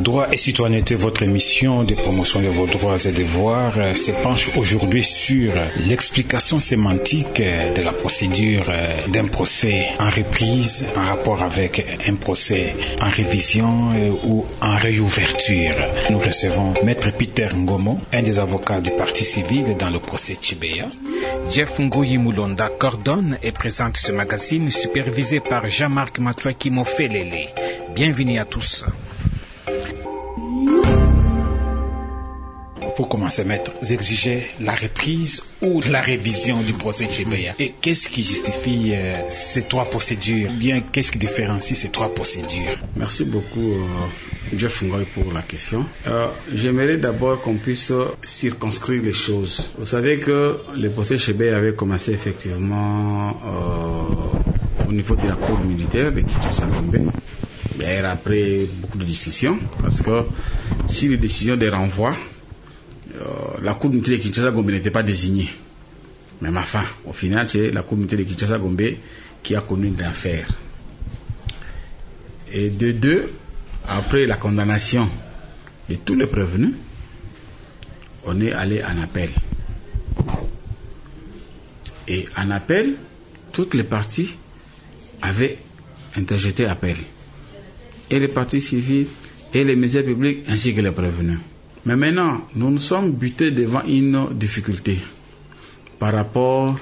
Droit et citoyenneté, votre émission de promotion de vos droits et devoirs, se penche aujourd'hui sur l'explication sémantique de la procédure d'un procès en reprise en rapport avec un procès en révision ou en réouverture. Nous recevons Maître Peter Ngomo, un des avocats des parties civiles dans le procès Tshibéya. Jeff Ngoyi Moulonda coordonne et présente ce magazine supervisé par Jean-Marc Matouaki Mofelele. Bienvenue à tous. Pour commencer, maître, vous exigez la reprise ou la révision du procès Tshibéya. Et qu'est-ce qui justifie ces trois procédures? Bien, qu'est-ce qui différencie ces trois procédures? Merci beaucoup, Jeff Ngoy, pour la question. J'aimerais d'abord qu'on puisse circonscrire les choses. Vous savez que le procès Tshibéya avait commencé effectivement au niveau de la cour militaire de Kinshasa-Gombe. D'ailleurs, après beaucoup de décisions, parce que si les décisions de renvoi, la cour militaire de Kinshasa-Gombe n'était pas désignée. Mais enfin, au final, c'est la cour militaire de Kinshasa-Gombe qui a connu l'affaire. Et de deux, après la condamnation de tous les prévenus, on est allé en appel. Et en appel, toutes les parties avaient interjeté appel. Et les parties civiles, et les médias publics, ainsi que les prévenus. Mais maintenant, nous nous sommes butés devant une difficulté par rapport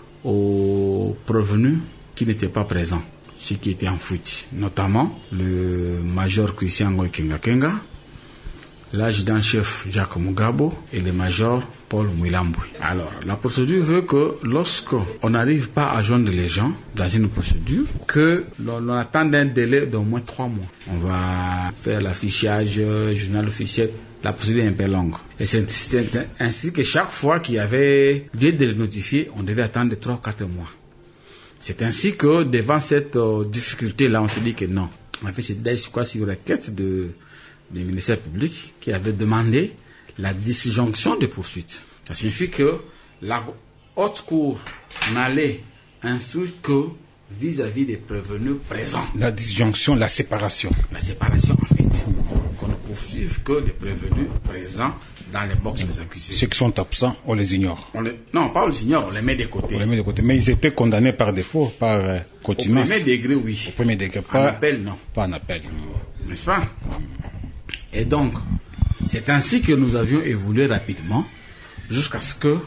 aux prévenus qui n'étaient pas présents, ceux qui étaient en fuite, notamment le major Christian Ngoy Kenga, l'adjudant-chef Jacques Mugabo et le major Paul Mwilambwe. Alors, la procédure veut que lorsqu'on n'arrive pas à joindre les gens dans une procédure, que l'on attende un délai d'au moins 3 mois. On va faire l'affichage, journal officiel. La procédure est un peu longue. Et c'est ainsi que chaque fois qu'il y avait lieu de le notifier, on devait attendre 3 ou 4 mois. C'est ainsi que devant cette difficulté-là, on se dit que non. En fait, c'est quoi sur la quête du ministère public qui avait demandé la disjonction de poursuite. Ça signifie que la haute cour n'allait instruire que vis-à-vis des prévenus présents. La disjonction, la séparation. La séparation, en fait. Qu'on ne poursuive que les prévenus présents dans les boxes des accusés. Ceux qui sont absents, on les ignore. Non, pas on les ignore, on les met de côté. On les met de côté. Mais ils étaient condamnés par défaut, par contumace. Au premier degré, oui. Au premier degré, pas en appel, non. Pas en appel. N'est-ce pas? Et donc, c'est ainsi que nous avions évolué rapidement jusqu'à ce que,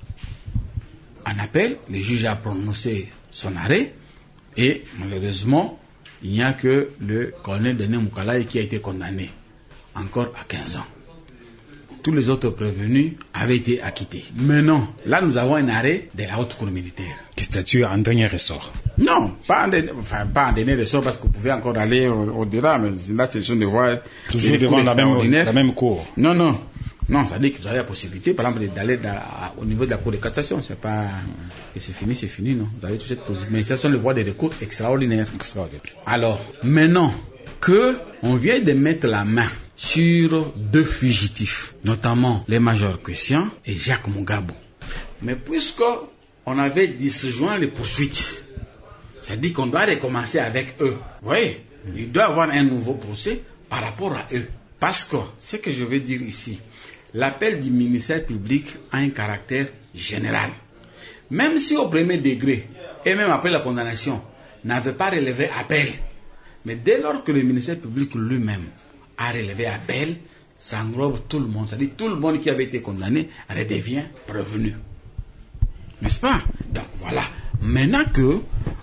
en appel, le juge a prononcé son arrêt et malheureusement, il n'y a que le colonel Denis Moukalaï qui a été condamné encore à 15 ans. Tous les autres prévenus avaient été acquittés. Mais non, là nous avons un arrêt de la haute cour militaire. Qui statue en dernier ressort. Non, pas en dernier ressort parce que vous pouvez encore aller au-delà, mais là c'est de voir toujours devant la même cour. Non, ça dit que vous avez la possibilité, par exemple, d'aller au niveau de la cour de cassation. C'est pas que c'est fini, non. Vous avez toute cette possibilité. Mais ce sont les voies de recours extraordinaires. Alors, maintenant que on vient de mettre la main sur 2 fugitifs, notamment les majors Christian et Jacques Mugabo. Mais puisque on avait disjoint les poursuites, c'est-à-dire qu'on doit recommencer avec eux. Vous voyez, il doit y avoir un nouveau procès par rapport à eux. Parce que, ce que je veux dire ici, l'appel du ministère public a un caractère général. Même si au premier degré, et même après la condamnation, n'avait pas relevé appel, mais dès lors que le ministère public lui-même a relevé appel, ça englobe tout le monde. C'est-à-dire tout le monde qui avait été condamné redevient prévenu. N'est-ce pas? Donc voilà. Maintenant que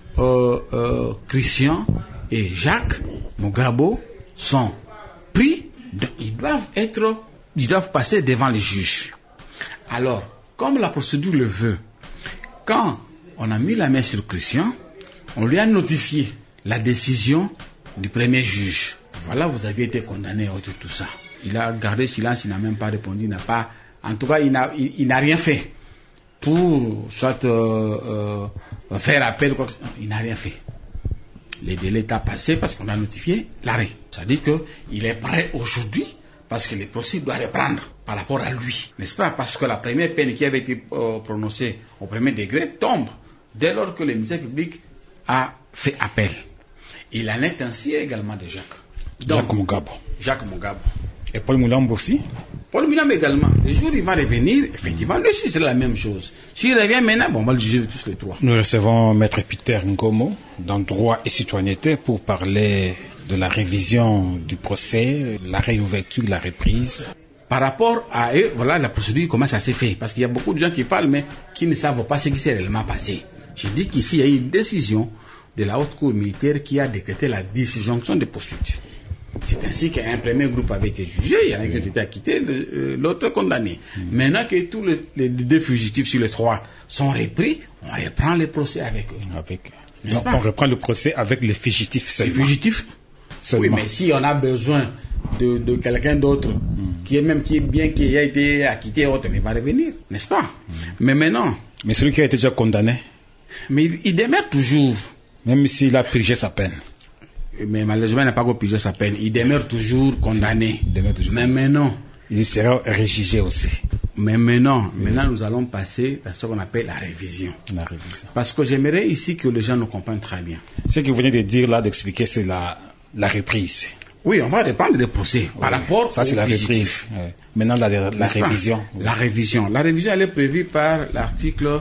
Christian et Jacques Mugabo sont pris, ils doivent passer devant les juges. Alors, comme la procédure le veut, quand on a mis la main sur Christian, on lui a notifié la décision du premier juge. Voilà, vous aviez été condamné à tout ça. Il a gardé silence, il n'a même pas répondu, en tout cas, il n'a rien fait pour soit faire appel, il n'a rien fait. Le délai est passé parce qu'on a notifié l'arrêt. Ça dit qu'il est prêt aujourd'hui parce que le procès doit reprendre par rapport à lui. N'est-ce pas? Parce que la première peine qui avait été prononcée au premier degré tombe dès lors que le ministère public a fait appel. Il en est ainsi également de Jacques. Jacques Mugabo. Jacques Mugabo. Et Paul Mulambo aussi? Paul Mulambo également. Le jour où il va revenir, effectivement, lui aussi c'est la même chose. S'il revient maintenant, bon, on va le juger tous les trois. Nous recevons Maître Peter Ngomo dans Droit et Citoyenneté pour parler de la révision du procès, la réouverture, la reprise. Par rapport à eux, voilà la procédure, comment ça s'est fait. Parce qu'il y a beaucoup de gens qui parlent, mais qui ne savent pas ce qui s'est réellement passé. Je dis qu'ici, il y a eu une décision de la haute cour militaire qui a décrété la disjonction des poursuites. C'est ainsi qu'un premier groupe avait été jugé, il y en a qui ont été acquittés, l'autre condamné. Maintenant que tous les deux fugitifs sur les trois sont repris, on reprend le procès avec eux. Donc on reprend le procès avec les fugitifs seulement. Les fugitifs seulement. Oui, mais si on a besoin de quelqu'un d'autre, qui a été acquitté, autre, il va revenir, n'est-ce pas? Mais maintenant... Mais celui qui a été déjà condamné? Mais il demeure toujours. Même s'il a purgé sa peine. Mais malheureusement, il n'a pas encore purgé sa peine. Il demeure toujours condamné. Mais maintenant... Il sera rejugé aussi. Mais maintenant, nous allons passer à ce qu'on appelle la révision. La révision. Parce que j'aimerais ici que les gens nous comprennent très bien. Ce que vous venez de dire là, d'expliquer, c'est la reprise. Oui, on va reprendre les procès par rapport ça, c'est la reprise. Maintenant, la révision. La révision. La révision, elle est prévue par l'article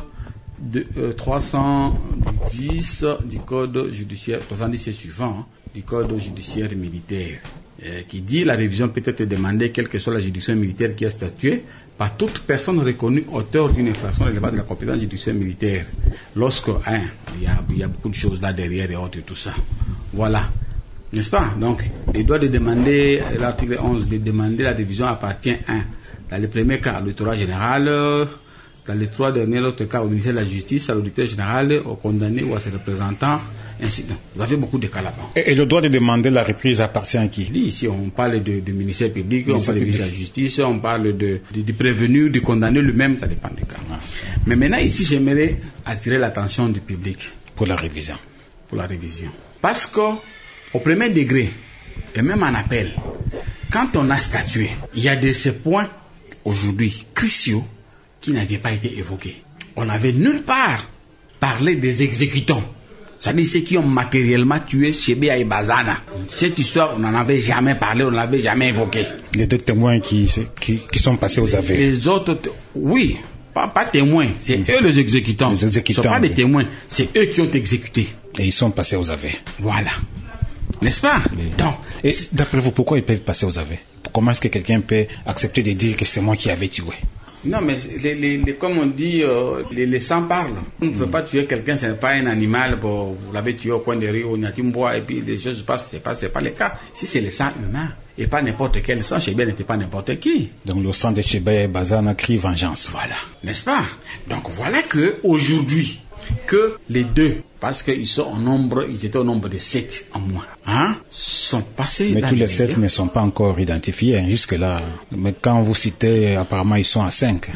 310 du Code judiciaire, 310 et suivant, du Code judiciaire militaire, qui dit la révision peut être demandée, quelle que soit la juridiction militaire qui est statuée, par toute personne reconnue auteur d'une infraction relevant de la compétence judiciaire militaire. Lorsque, il y a beaucoup de choses là derrière et autres et tout ça. Voilà. N'est-ce pas? Donc, il doit de demander, l'article 11, de demander la révision appartient dans le premier cas à l'auditoire général, dans les trois derniers autres cas au ministère de la Justice, à l'auditeur général, au condamné ou à ses représentants, ainsi de suite. Vous avez beaucoup de cas là-bas. Et le droit de demander la reprise appartient à qui? Ici, on parle du ministère public, on parle du ministère de la Justice, on parle du prévenu, du condamné lui-même, ça dépend des cas. Mais maintenant, ici, j'aimerais attirer l'attention du public. Pour la révision. Pour la révision. Parce que, au premier degré, et même en appel, quand on a statué, il y a de ces points, aujourd'hui, cruciaux, qui n'avaient pas été évoqués. On n'avait nulle part parlé des exécutants. C'est-à-dire ceux qui ont matériellement tué Chebea et Bazana. Cette histoire, on n'en avait jamais parlé, on ne l'avait jamais évoquée. Les deux témoins qui sont passés aux aveux. Les autres, oui, pas témoins, c'est eux les exécutants. Les exécutants. Ce ne sont pas des témoins, c'est eux qui ont exécuté. Et ils sont passés aux aveux. Voilà. N'est-ce pas? Donc, et d'après vous, pourquoi ils peuvent passer aux aveux? Comment est-ce que quelqu'un peut accepter de dire que c'est moi qui avais tué? Non, mais comme on dit, les sangs parlent. On ne peut pas tuer quelqu'un, ce n'est pas un animal, vous l'avez tué au coin des rues, au Nyatimbois, et puis les choses passent, c'est pas le cas. Si c'est le sang humain, et pas n'importe quel sang, Chebea n'était pas n'importe qui. Donc le sang de Chebea et Bazana crie vengeance. Voilà, n'est-ce pas? Donc voilà que aujourd'hui, que les deux, parce qu'ils sont en nombre, ils étaient au nombre de 7 en moins, sont passés. Mais tous les 7 ne sont pas encore identifiés jusque-là. Mais quand vous citez, apparemment ils sont à 5.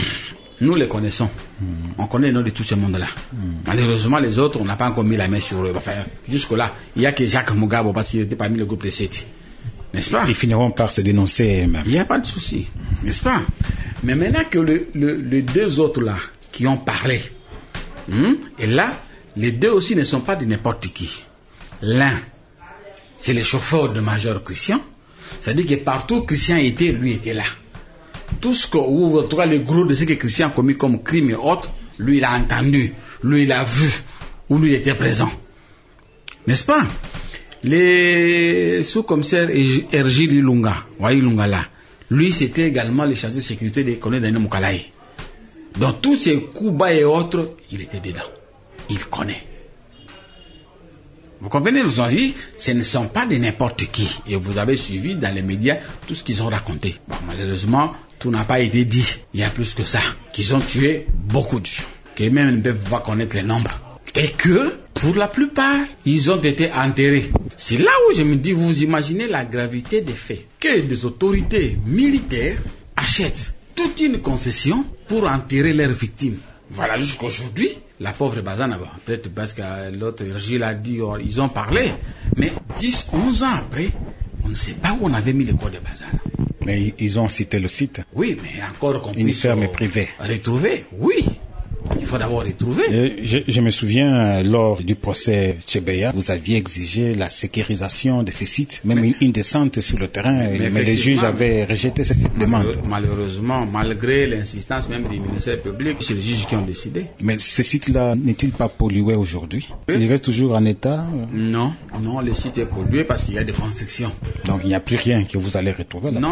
Nous les connaissons. On connaît les noms de tout ce monde-là. Malheureusement, les autres, on n'a pas encore mis la main sur eux. Enfin, jusque-là, il n'y a que Jacques Mugabo parce qu'il était parmi le groupe des 7. N'est-ce pas? Ils finiront par se dénoncer eux-mêmes. Il n'y a pas de souci. N'est-ce pas? Mais maintenant que les deux autres-là qui ont parlé, et là, les deux aussi ne sont pas de n'importe qui. L'un, c'est le chauffeur de Major Christian. C'est-à-dire que partout où Christian était, lui était là. Tout ce que, ou en tout cas le gros de ce que Christian a commis comme crime et autres, lui il a entendu, lui il a vu, ou lui il était présent. N'est-ce pas? Les sous-commissaires Erji Ilunga, Ilunga là, lui c'était également le chargé de sécurité des colonels d'Anne Mukalaï. Dans tous ces coups bas et autres, il était dedans. Il connaît. Vous comprenez, nous avons dit, ce ne sont pas de n'importe qui. Et vous avez suivi dans les médias tout ce qu'ils ont raconté. Bon, malheureusement, tout n'a pas été dit. Il y a plus que ça. Qu'ils ont tué beaucoup de gens. Qu'ils même ne peuvent pas connaître les nombres. Et que, pour la plupart, ils ont été enterrés. C'est là où je me dis, vous imaginez la gravité des faits. Que des autorités militaires achètent toute une concession pour enterrer leurs victimes. Voilà, jusqu'aujourd'hui, la pauvre Bazana, peut-être parce que l'autre Gilles a dit, ils ont parlé, mais 10, 11 ans après, on ne sait pas où on avait mis le corps de Bazana. Mais ils ont cité le site. Oui, mais encore qu'on une puisse ferme privée. Retrouver, oui. qu'il faut d'abord retrouver. Je me souviens, lors du procès Tchebeya, vous aviez exigé la sécurisation de ces sites, même une descente sur le terrain, mais les juges avaient rejeté cette demande. Malheureusement, malgré l'insistance même des ministères publics, c'est les juges qui ont décidé. Mais ce site-là n'est-il pas pollué aujourd'hui? Il reste toujours en état? Non, le site est pollué parce qu'il y a des constructions. Donc il n'y a plus rien que vous allez retrouver là? Non,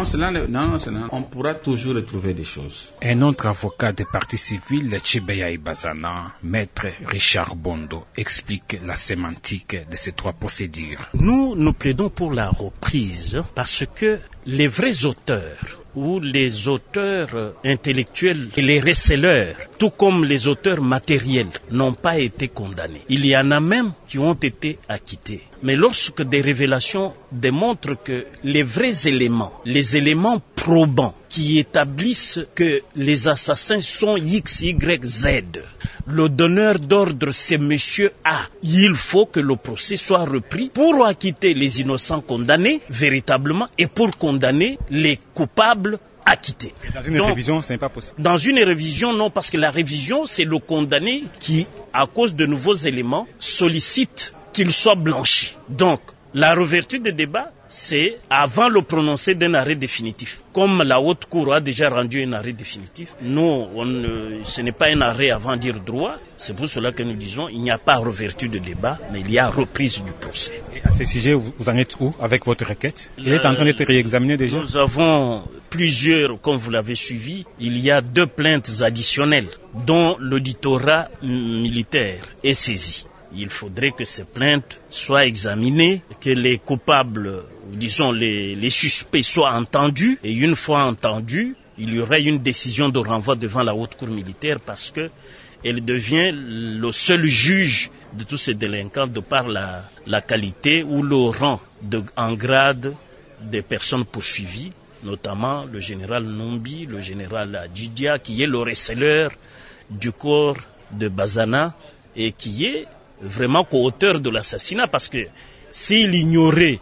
on pourra toujours retrouver des choses. Un autre avocat des partis civils, Tchebeya et Bazana, maître Richard Bondo, explique la sémantique de ces trois procédures. Nous plaidons pour la reprise parce que les vrais auteurs ou les auteurs intellectuels et les receleurs, tout comme les auteurs matériels, n'ont pas été condamnés. Il y en a même qui ont été acquittés. Mais lorsque des révélations démontrent que les vrais éléments, les éléments probants qui établissent que les assassins sont X, Y, Z, le donneur d'ordre c'est monsieur A, il faut que le procès soit repris pour acquitter les innocents condamnés véritablement et pour condamner les coupables acquittés. Dans une révision, ce n'est pas possible. Dans une révision, non, parce que la révision, c'est le condamné qui, à cause de nouveaux éléments, sollicite qu'il soit blanchi. Donc, la réouverture des débats, c'est avant le prononcé d'un arrêt définitif. Comme la Haute Cour a déjà rendu un arrêt définitif, nous, ce n'est pas un arrêt avant dire droit. C'est pour cela que nous disons il n'y a pas réouverture de débat, mais il y a reprise du procès. Et à ce sujet, vous en êtes où avec votre requête? Il est en train d'être réexaminé déjà? Nous avons plusieurs, comme vous l'avez suivi, il y a 2 plaintes additionnelles dont l'auditorat militaire est saisi. Il faudrait que ces plaintes soient examinées, que les coupables, disons les suspects soient entendus, et une fois entendus, il y aurait une décision de renvoi devant la haute cour militaire parce que elle devient le seul juge de tous ces délinquants de par la qualité ou le rang en grade des personnes poursuivies, notamment le général Nombi, le général Adjidia, qui est le receleur du corps de Bazana et qui est vraiment co-auteur de l'assassinat, parce que s'il ignorait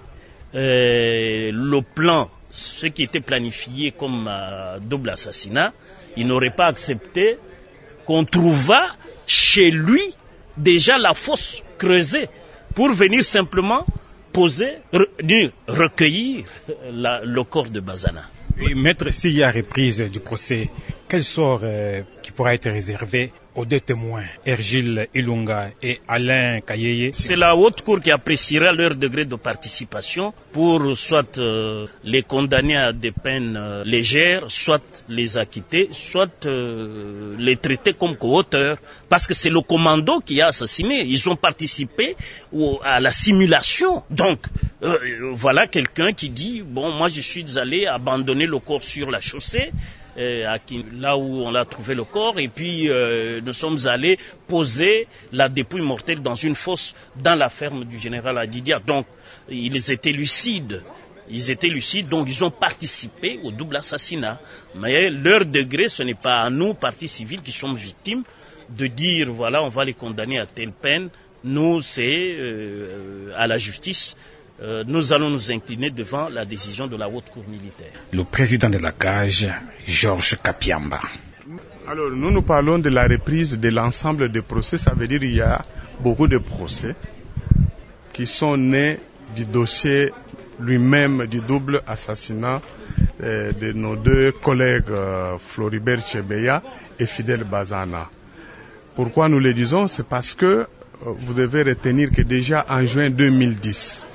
le plan, ce qui était planifié comme double assassinat, il n'aurait pas accepté qu'on trouvât chez lui déjà la fosse creusée pour venir simplement recueillir le corps de Bazana. Oui, maître, s'il y a reprise du procès, quel sort qui pourra être réservé aux 2 témoins, Ergile Ilunga et Alain Kayeye? C'est la haute cour qui appréciera leur degré de participation pour soit les condamner à des peines légères, soit les acquitter, soit les traiter comme co-auteurs, parce que c'est le commando qui a assassiné. Ils ont participé à la simulation. Donc, voilà quelqu'un qui dit, bon, moi je suis allé abandonner le corps sur la chaussée, là où on a trouvé le corps, et puis nous sommes allés poser la dépouille mortelle dans une fosse dans la ferme du général Adidia. Donc ils étaient lucides, donc ils ont participé au double assassinat. Mais leur degré, ce n'est pas à nous, partis civils, qui sommes victimes, de dire voilà, on va les condamner à telle peine. Nous, c'est à la justice. Nous allons nous incliner devant la décision de la haute cour militaire. Le président de la CAGE, Georges Kapiamba. Alors, nous parlons de la reprise de l'ensemble des procès. Ça veut dire qu'il y a beaucoup de procès qui sont nés du dossier lui-même du double assassinat de nos 2 collègues Floribert Tchebeya et Fidel Bazana. Pourquoi nous le disons? C'est parce que vous devez retenir que déjà en juin 2010,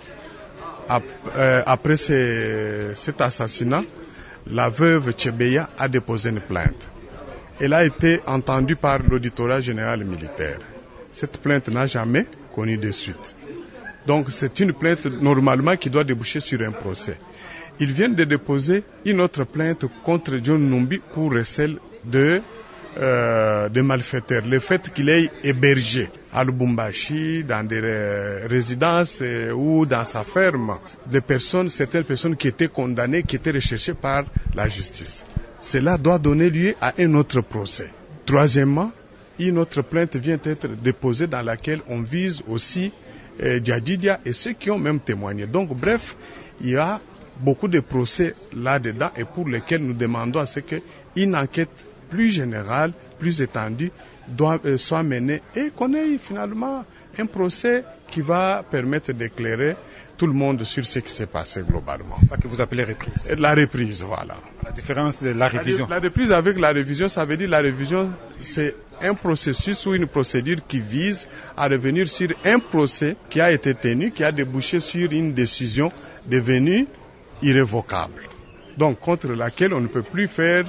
après cet assassinat, la veuve Tchebeya a déposé une plainte. Elle a été entendue par l'auditorat général militaire. Cette plainte n'a jamais connu de suite. Donc c'est une plainte normalement qui doit déboucher sur un procès. Ils viennent de déposer une autre plainte contre John Numbi pour recel de malfaiteurs. Le fait qu'il ait hébergé à Lubumbashi, dans des résidences ou dans sa ferme, certaines personnes qui étaient condamnées, qui étaient recherchées par la justice. Cela doit donner lieu à un autre procès. Troisièmement, une autre plainte vient d'être déposée dans laquelle on vise aussi Djadjidia et ceux qui ont même témoigné. Donc bref, il y a beaucoup de procès là-dedans et pour lesquels nous demandons à ce qu'une enquête plus générale, plus étendue, soit mené et qu'on ait finalement un procès qui va permettre d'éclairer tout le monde sur ce qui s'est passé globalement. C'est ça que vous appelez reprise. La reprise, voilà. La différence de la révision. La reprise avec la révision, ça veut dire la révision, c'est un processus ou une procédure qui vise à revenir sur un procès qui a été tenu, qui a débouché sur une décision devenue irrévocable. Donc, contre laquelle on ne peut plus faire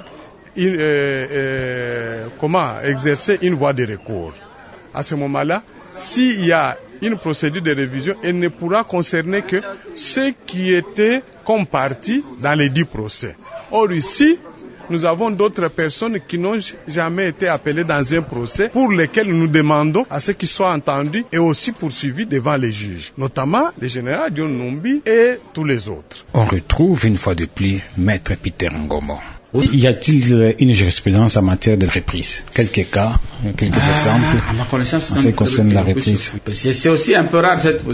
exercer une voie de recours. À ce moment-là, s'il y a une procédure de révision, elle ne pourra concerner que ceux qui étaient comme parties dans les 10 procès. Or ici, nous avons d'autres personnes qui n'ont jamais été appelées dans un procès pour lesquels nous demandons à ce qu'ils soient entendus et aussi poursuivis devant les juges, notamment le général John Numbi et tous les autres. On retrouve une fois de plus Maître Peter Ngomo. Y a-t-il une jurisprudence en matière de reprise? Quelques cas, quelques exemples à ma connaissance, en ce qui concerne la reprise. C'est aussi un peu rare cette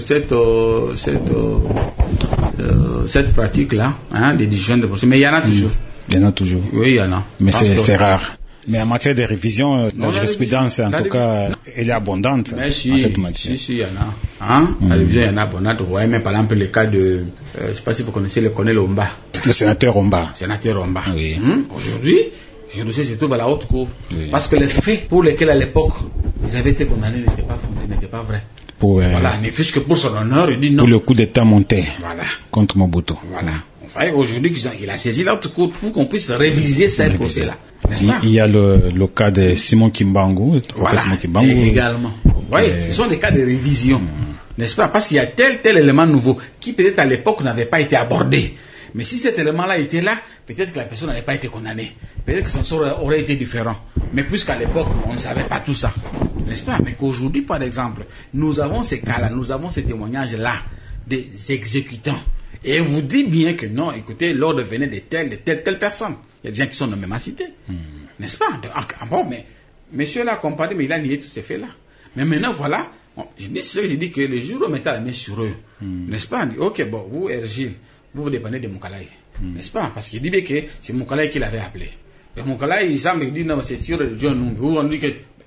pratique-là, des décisions de procès. Mais il y en a toujours. Il y en a toujours. Oui, il y en a. Mais c'est rare. Mais en matière de révision, la jurisprudence, en tout cas, elle est abondante en cette matière. Si, il y en a. La révision, il y en a abondante. Vous voyez, même par exemple, le cas de, je ne sais pas si vous connaissez le colonel Omba. Le sénateur Omba. Oui. Aujourd'hui, le dossier se trouve à la haute cour. Oui. Parce que les faits pour lesquels à l'époque, ils avaient été condamnés n'étaient pas fondés, n'étaient pas vrais. Voilà, ne fût-ce que pour son honneur, il dit non. Pour le coup d'État monté. Voilà. Contre Mobutu. Voilà. Aujourd'hui, il a saisi l'autre cour pour qu'on puisse réviser ces procès-là. Il y a le cas de Simon Kimbangu, Simon Kimbangu. Également. Vous voyez, ce sont des cas de révision. N'est-ce pas? Parce qu'il y a tel élément nouveau qui peut-être à l'époque n'avait pas été abordé. Mais si cet élément-là était là, peut-être que la personne n'avait pas été condamnée. Peut-être que son sort aurait été différent. Mais puisqu'à l'époque, on ne savait pas tout ça. N'est-ce pas? Mais qu'aujourd'hui, par exemple, nous avons ces cas-là, nous avons ces témoignages-là des exécutants. Et vous dit bien que non, écoutez, l'ordre venait de telle personne. Il y a des gens qui sont nommés ma cité. N'est-ce pas? Bon, mais monsieur l'a comparé, mais il a nié tous ces faits-là. Mais maintenant, voilà, j'ai dit que le jour où on mettait la main sur eux, n'est-ce pas? On dit, ok, bon, vous, Ergile, vous dépendez de Moukalaï. N'est-ce pas? Parce qu'il dit bien que c'est Moukalaï qui l'avait appelé. Et Moukalaï, il semble dire, non, c'est sûr, le John Numbi. On dit que,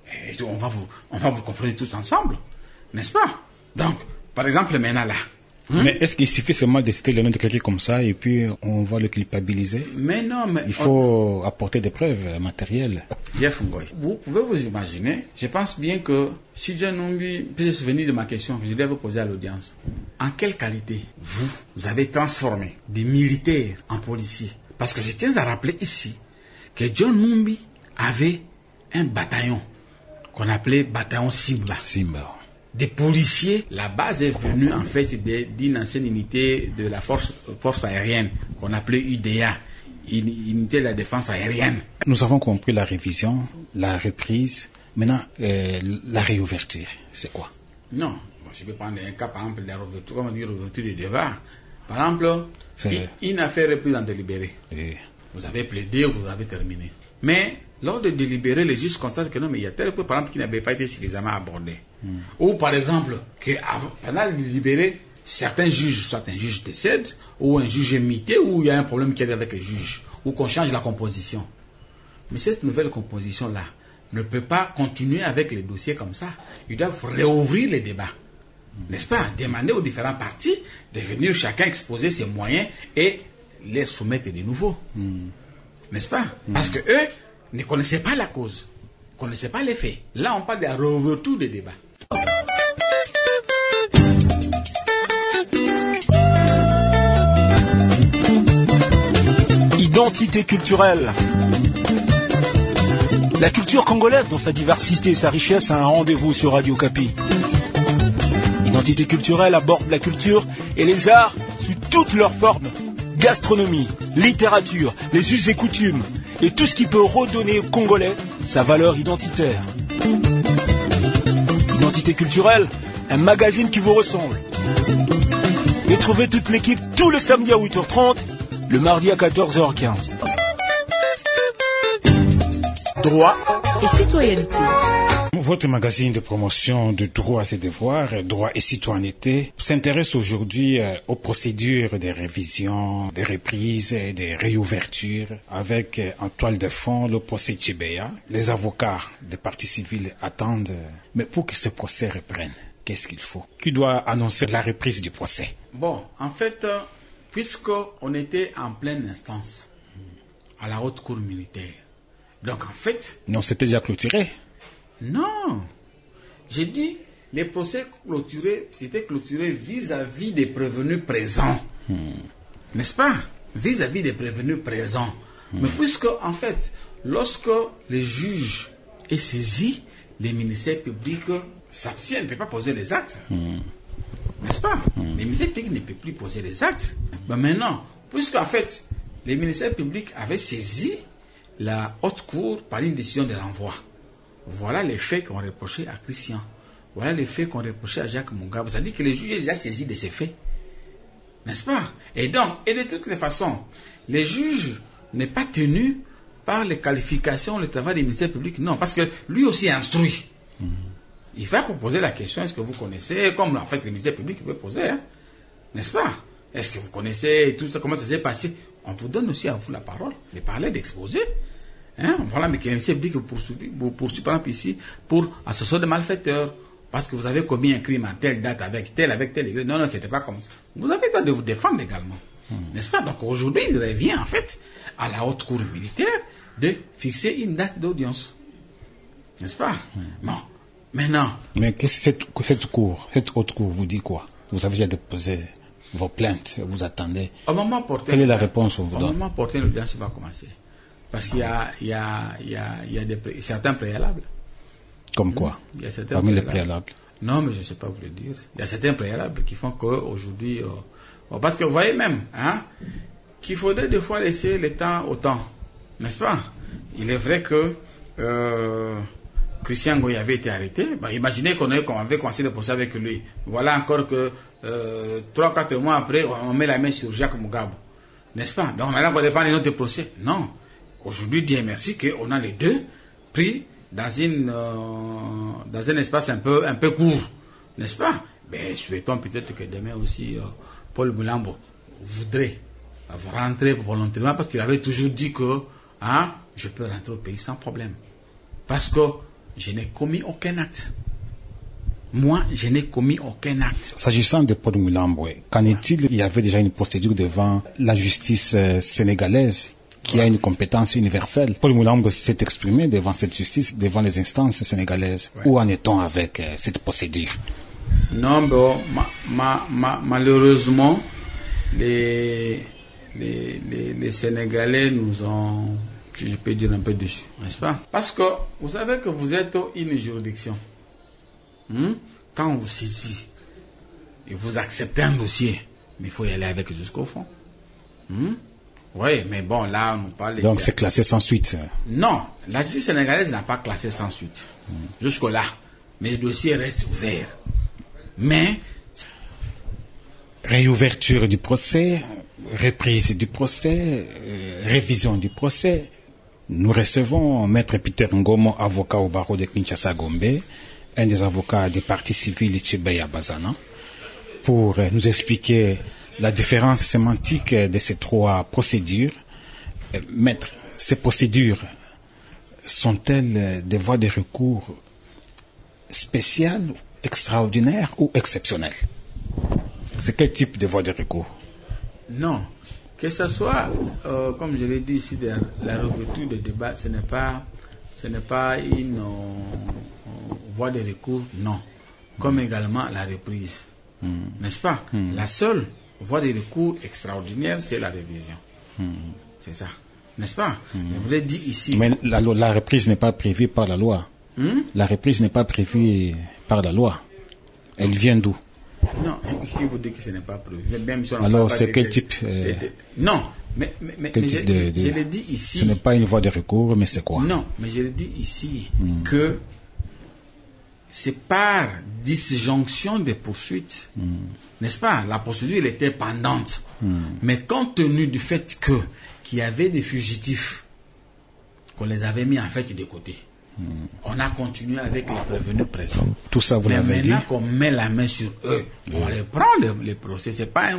on va vous confronter tous ensemble. N'est-ce pas? Donc, par exemple, maintenant là. Mais est-ce qu'il suffit seulement de citer le nom de quelqu'un comme ça et puis on va le culpabiliser? Mais non, mais... Il faut apporter des preuves matérielles. Jeff Ngoy, vous pouvez vous imaginer, je pense bien que si John Numbi peut se souvenir de ma question, je dois vous poser à l'audience. En quelle qualité vous avez transformé des militaires en policiers? Parce que je tiens à rappeler ici que John Numbi avait un bataillon qu'on appelait bataillon Simba. Des policiers, la base est venue en fait d'une ancienne unité de la force aérienne qu'on appelait UDA, unité de la défense aérienne. Nous avons compris la révision, la reprise. Maintenant, la réouverture, c'est quoi? Non, je vais prendre un cas par exemple de la réouverture, comment dire réouverture des débats. Par exemple, une affaire reprise en délibéré. Oui. Vous avez plaidé, vous avez terminé. Mais lors de délibérer, les juges constatent que non, mais il y a tel point, par exemple, qui n'avait pas été suffisamment abordé. Ou par exemple, que pendant le délibéré, certains juges, soit un juge décède, ou un juge est mité, ou il y a un problème qui est avec les juges, ou qu'on change la composition. Mais cette nouvelle composition-là ne peut pas continuer avec les dossiers comme ça. Ils doivent réouvrir les débats. N'est-ce pas? Demander aux différents partis de venir chacun exposer ses moyens et les soumettre de nouveau. N'est-ce pas? Parce que eux ne connaissaient pas la cause, ne connaissaient pas les faits. Là, on parle de la réouverture des débats. Identité culturelle. La culture congolaise, dans sa diversité et sa richesse, a un rendez-vous sur Radio Kapi. Identité culturelle aborde la culture et les arts sous toutes leurs formes. Gastronomie, littérature, les us et coutumes, et tout ce qui peut redonner aux Congolais sa valeur identitaire. Identité culturelle, un magazine qui vous ressemble. Et trouvez toute l'équipe tous les samedis à 8h30, le mardi à 14h15. Droit et citoyenneté. Votre magazine de promotion de droits et devoirs, droits et citoyenneté, s'intéresse aujourd'hui aux procédures de révision, de reprise et de réouverture avec en toile de fond le procès Tchebeya. Les avocats des parties civiles attendent. Mais pour que ce procès reprenne, qu'est-ce qu'il faut? Qui doit annoncer la reprise du procès? Bon, en fait, puisqu'on était en pleine instance à la haute cour militaire, donc en fait... Non, c'était déjà clôturé. Non, j'ai dit les procès clôturés, c'était clôturé vis-à-vis des prévenus présents, n'est-ce pas? Vis-à-vis des prévenus présents. Mais puisque en fait, lorsque les juges est saisi, les ministères publics s'abstiennent, ne peuvent pas poser les actes, n'est-ce pas? Les ministères publics ne peuvent plus poser les actes. Mais maintenant, puisque en fait, les ministères publics avaient saisi la haute cour par une décision de renvoi. Voilà les faits qu'on reprochait à Christian. Voilà les faits qu'on reprochait à Jacques Mugabe. Ça dit que les juges ont déjà saisi de ces faits. N'est-ce pas? Et donc, et de toutes les façons, les juges n'est pas tenu par les qualifications, le travail des ministères publics. Non, parce que lui aussi instruit. Il va poser la question, est-ce que vous connaissez, comme en fait les ministères publics peuvent poser, hein, n'est-ce pas? Est-ce que vous connaissez tout ça, comment ça s'est passé? On vous donne aussi à vous la parole, de parler, d'exposer. Hein? Voilà, mais que les ministères publics vous poursuivent par exemple ici pour association de malfaiteurs, parce que vous avez commis un crime à telle date avec telle église. Non, c'était pas comme ça. Vous avez le droit de vous défendre également. N'est-ce pas? Donc aujourd'hui, il revient en fait à la haute cour militaire de fixer une date d'audience. N'est-ce pas? Bon, maintenant... Mais qu'est-ce que cette haute cour vous dit quoi? Vous avez déjà déposé vos plaintes, vous attendez. Au moment opportun, quelle est la réponse qu'on vous donne? Au moment opportun, l'audience va commencer. Parce qu'il y a certains préalables. Comme quoi? Il y a certains parmi les préalables. Non, mais je ne sais pas vous le dire. Il y a certains préalables qui font qu'aujourd'hui... parce que vous voyez même hein, qu'il faudrait des fois laisser le temps au temps. N'est-ce pas? Il est vrai que Christian Ngoyi avait été arrêté. Ben, imaginez qu'on avait commencé le procès avec lui. Voilà encore que 3-4 mois après, on met la main sur Jacques Mugabe. N'est-ce pas? Donc on a encore défendre notre procès. Non. Aujourd'hui, Dieu merci qu'on a les deux pris dans un espace un peu court. N'est-ce pas? Mais souhaitons peut-être que demain aussi, Paul Mulambo voudrait rentrer volontairement parce qu'il avait toujours dit que je peux rentrer au pays sans problème. Parce que je n'ai commis aucun acte. Moi, je n'ai commis aucun acte. S'agissant de Paul Mulambo, qu'en est-il? Il y avait déjà une procédure devant la justice sénégalaise qui a une compétence universelle. Paul Mulambo s'est exprimé devant cette justice, devant les instances sénégalaises. Où en est-on avec cette procédure? Non, bon, malheureusement, les Sénégalais nous ont, je peux dire, un peu dessus, n'est-ce pas? Parce que vous savez que vous êtes une juridiction. Quand on vous saisit et vous acceptez un dossier, mais il faut y aller avec jusqu'au fond. Oui, mais bon, là, on nous parle... Donc c'est classé sans suite? Non, la justice sénégalaise n'a pas classé sans suite. Jusque-là. Mais le dossier reste ouvert. Mais... Réouverture du procès, reprise du procès, révision du procès. Nous recevons Maître Peter Ngomo, avocat au barreau de Kinshasa-Gombe, un des avocats des parties civiles Tchebeya Bazana, pour nous expliquer la différence sémantique de ces trois procédures. Maître, ces procédures sont-elles des voies de recours spéciales, extraordinaires ou exceptionnelles? C'est quel type de voie de recours? Non, que ce soit, comme je l'ai dit ici, la réouverture de débat, ce n'est pas une voie de recours, non. Comme également la reprise, n'est-ce pas? La seule voie de recours extraordinaire, c'est la révision. C'est ça, n'est-ce pas? Je vous l'ai dit ici. Mais la reprise n'est pas prévue par la loi. La reprise n'est pas prévue par la loi. Elle vient d'où? Non, qui vous dit que ce n'est pas prévu? Même si on alors c'est quel type Non, mais je l'ai dit ici. Ce n'est pas une voie de recours, mais c'est quoi? Non, mais je l'ai dit ici que c'est par disjonction des poursuites, n'est-ce pas? La procédure elle était pendante, mais compte tenu du fait qu'il y avait des fugitifs, qu'on les avait mis en fait de côté, On a continué avec les prévenus présents. Tout ça, vous l'avez dit. Maintenant qu'on met la main sur eux, on les prend les procès. C'est pas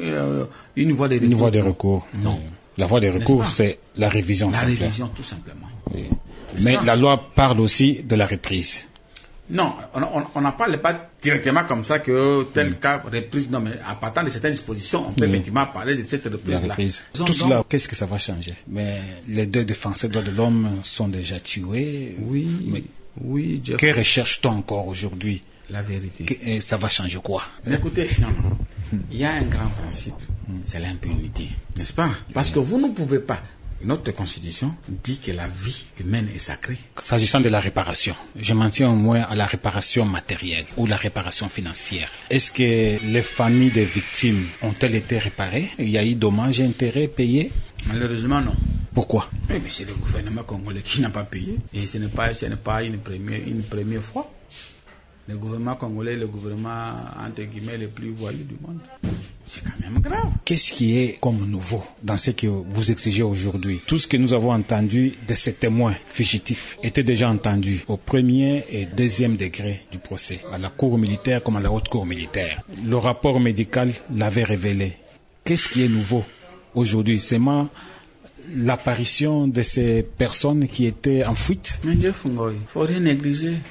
une voie de recours. Une voie de recours. Non. La voie de recours, c'est la révision. La révision, tout simplement. Oui. Mais la loi parle aussi de la reprise. Non, on n'en parle pas directement comme ça que tel cas reprise. Non, mais à partir de certaines dispositions, on peut effectivement parler de cette reprise-là. Tout cela, qu'est-ce que ça va changer? Mais les 2 défenseurs des droits de l'homme sont déjà tués. Oui. Mais oui. Que recherche-t-on encore aujourd'hui? La vérité. Et ça va changer quoi? Mais écoutez, non. Il y a un grand principe, c'est l'impunité, n'est-ce pas? Parce que vous ne pouvez pas. Notre constitution dit que la vie humaine est sacrée. S'agissant de la réparation, je m'en tiens au moins à la réparation matérielle ou la réparation financière. Est-ce que les familles des victimes ont-elles été réparées? Il y a eu dommages et intérêts payés? Malheureusement, non. Pourquoi? Mais c'est le gouvernement congolais qui n'a pas payé. Et ce n'est pas une première fois. Le gouvernement congolais est le gouvernement, entre guillemets, le plus voyou du monde. C'est quand même grave. Qu'est-ce qui est comme nouveau dans ce que vous exigez aujourd'hui? Tout ce que nous avons entendu de ces témoins fugitifs était déjà entendu au 1er et 2e degré du procès, à la cour militaire comme à la haute cour militaire. Le rapport médical l'avait révélé. Qu'est-ce qui est nouveau aujourd'hui? C'est l'apparition de ces personnes qui étaient en fuite. Mais Dieu Fungoy, faut rien négliger.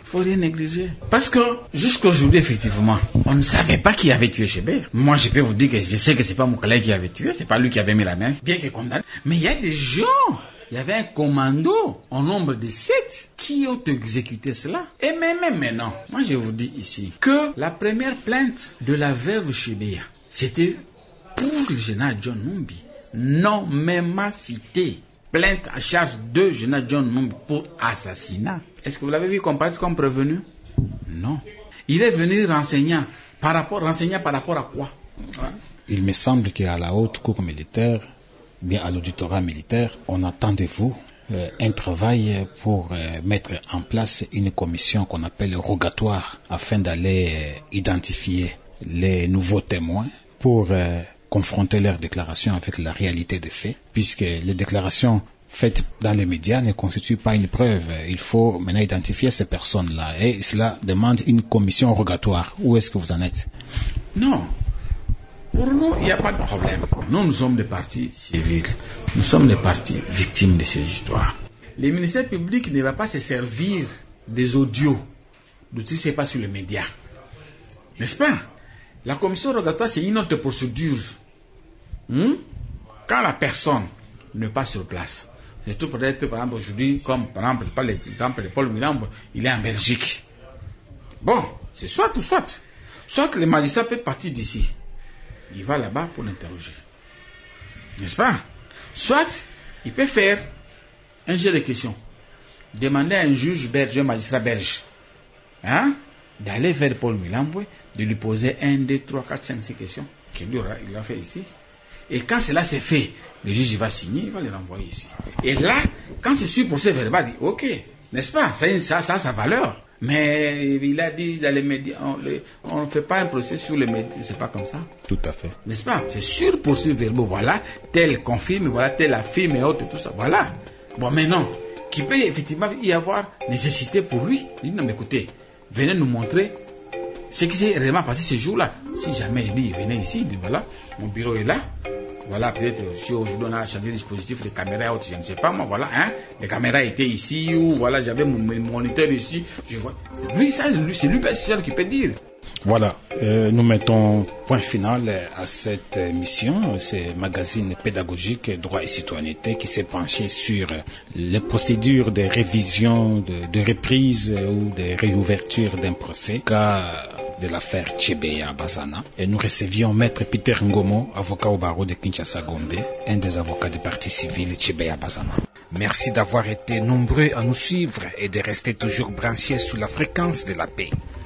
Parce que jusqu'aujourd'hui, effectivement, on ne savait pas qui avait tué Chébert. Moi, je peux vous dire que je sais que c'est pas mon collègue qui avait tué, c'est pas lui qui avait mis la main, bien qu'il condamné. Mais il y a des gens. Il y avait un commando en nombre de 7 qui ont exécuté cela. Et même maintenant, moi je vous dis ici que la première plainte de la veuve Chébert, c'était pour le général John Numbi. Non, même cité. Plainte à charge de général John Numbi pour assassinat. Est-ce que vous l'avez vu comparaître comme prévenu? Non. Il est venu renseigner par rapport à quoi? Il me semble qu'à la haute cour militaire, bien à l'auditorat militaire, on attend de vous un travail pour mettre en place une commission qu'on appelle rogatoire afin d'aller identifier les nouveaux témoins pour confronter leurs déclarations avec la réalité des faits, puisque les déclarations faites dans les médias ne constituent pas une preuve. Il faut maintenant identifier ces personnes-là et cela demande une commission rogatoire. Où est-ce que vous en êtes? Non. Pour nous, il n'y a pas de problème. Nous sommes des partis civils. Nous sommes des partis victimes de ces histoires. Le ministère public ne va pas se servir des audios de tout ce qui se passe sur les médias. N'est-ce pas? La commission rogatoire, c'est une autre procédure. Quand la personne n'est pas sur place, c'est tout peut-être, par exemple, aujourd'hui, comme par exemple, par l'exemple de Paul Milambo, il est en Belgique. Bon, c'est soit ou soit. Soit le magistrat peut partir d'ici. Il va là-bas pour l'interroger. N'est-ce pas? Soit, il peut faire un jeu de questions. Demander à un juge belge, un magistrat belge, d'aller vers Paul Milambwe, de lui poser 1, 2, 3, 4, 5, 6 questions qu'il a fait ici. Et quand cela s'est fait, le juge va signer, il va les renvoyer ici. Et là, quand c'est sur procès verbal, il dit ok, n'est-ce pas? Ça a sa valeur. Mais il a dit dans les médias, on ne fait pas un procès sur les médias, c'est pas comme ça. Tout à fait. N'est-ce pas? C'est sur procès verbal, voilà, tel confirme, voilà, tel affirme et autres, tout ça, voilà. Bon, maintenant, qu'il peut effectivement y avoir nécessité pour lui. Il dit non, mais écoutez, venez nous montrer ce qui s'est réellement passé ce jour-là. Si jamais il dit, venez ici, il dit voilà, mon bureau est là. Voilà, peut-être si aujourd'hui on a changé le dispositif, les caméras et autres, je ne sais pas moi, voilà, les caméras étaient ici, ou voilà, j'avais mon moniteur ici, je vois. Lui, c'est lui seul qui peut dire. Voilà, nous mettons point final à cette émission, ce magazine pédagogique Droit et Citoyenneté qui s'est penché sur les procédures de révision, de reprise ou de réouverture d'un procès, cas de l'affaire Tchebeya Bazana. Et nous recevions Maître Peter Ngomo, avocat au barreau de Kinshasa Gombe, un des avocats du parti civil Tchebeya Bazana. Merci d'avoir été nombreux à nous suivre et de rester toujours branchés sous la fréquence de la paix.